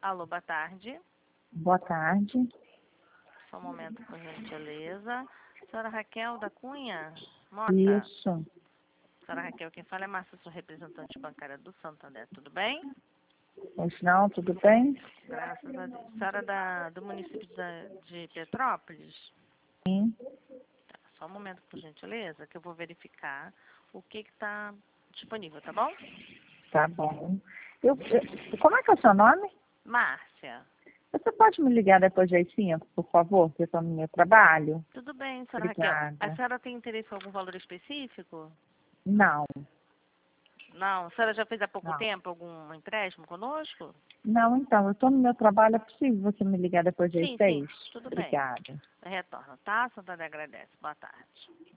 Alô, boa tarde. Boa tarde. Só um momento, por gentileza. Senhora Raquel da Cunha Mota? Isso. Senhora Raquel, quem fala é Márcia, sou representante bancária do Santander. Tudo bem? Pois não, tudo bem? Graças a Deus. Senhora do município de Petrópolis? Sim. Tá, só um momento, por gentileza, que eu vou verificar o que está disponível, tá bom? Tá bom. Como é que é o seu nome? Márcia. Você pode me ligar depois das 5, por favor, que eu estou no meu trabalho? Tudo bem, senhora Raquel. Obrigada. A senhora tem interesse em algum valor específico? Não, Não. A senhora já fez há pouco não. tempo algum empréstimo conosco? Não, então, eu estou no meu trabalho, é possível você me ligar depois das Sim, 6? tudo bem. Obrigada. Retorno, tá? Santander agradece. Boa tarde.